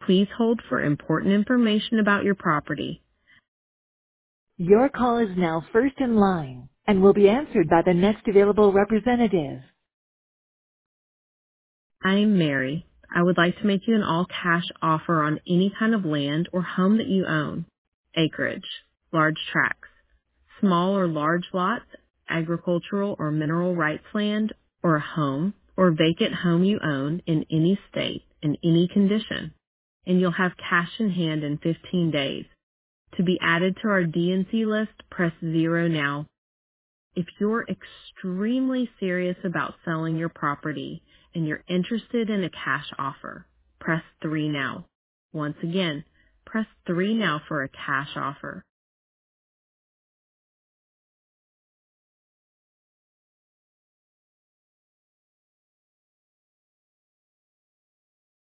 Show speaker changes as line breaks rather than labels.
Please hold for important information about your property. Your call is now first in line and will be answered by the next available representative. I'm Mary. I would like to make you an all-cash offer on any kind of land or home that you own. Acreage, large tracts, small or large lots, agricultural or mineral rights land, or a home or vacant home you own in any state, in any condition. And you'll have cash in hand in 15 days. To be added to our DNC list, press 0 now. If you're extremely serious about selling your property and you're interested in a cash offer, press 3 now. Once again, press 3 now for a cash offer.